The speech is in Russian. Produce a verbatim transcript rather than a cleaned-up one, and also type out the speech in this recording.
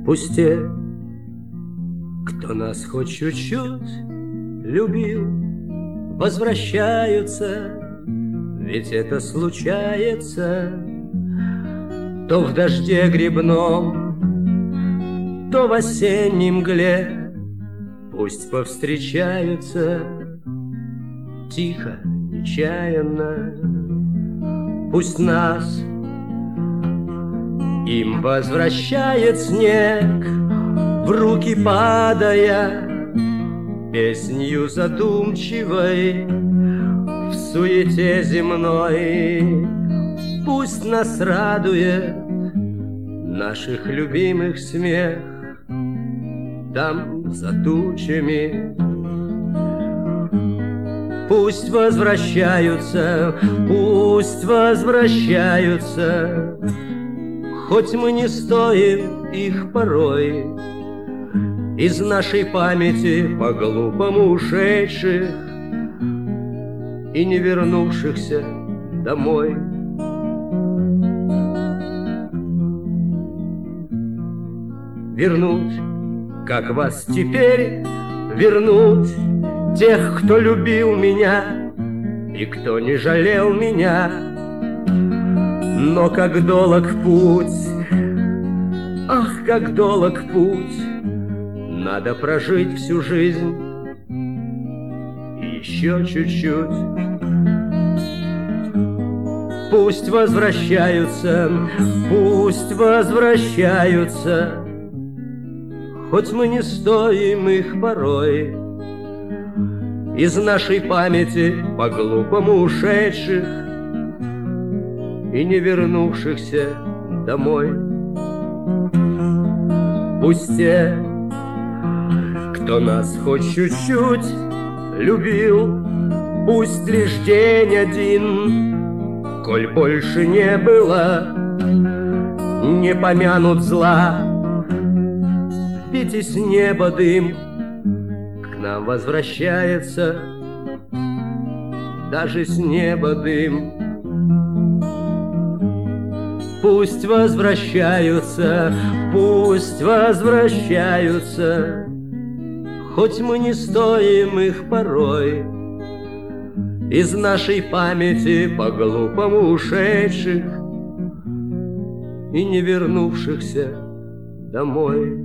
Пусть те, кто нас хоть чуть-чуть любил, возвращаются, ведь это случается то в дожде грибном, то в осенней мгле. Пусть повстречаются тихо, нечаянно, пусть нас им возвращает снег, в руки падая песнью задумчивой в суете земной. Пусть нас радует наших любимых смех там за тучами. Пусть возвращаются, пусть возвращаются, хоть мы не стоим их порой, из нашей памяти по-глупому ушедших и не вернувшихся домой. Вернуть, как вас теперь вернуть, тех, кто любил меня и кто не жалел меня. Но как долог путь, ах, как долог путь, надо прожить всю жизнь и еще чуть-чуть. Пусть возвращаются, пусть возвращаются, хоть мы не стоим их порой, из нашей памяти по-глупому ушедших и не вернувшихся домой. Пусть те, кто нас хоть чуть-чуть любил, пусть лишь день один, коль больше не было, не помянут зла, ведь и с неба дым к нам возвращается, даже с неба дым. Пусть возвращаются, пусть возвращаются, хоть мы не стоим их порой, из нашей памяти по-глупому ушедших и не вернувшихся домой.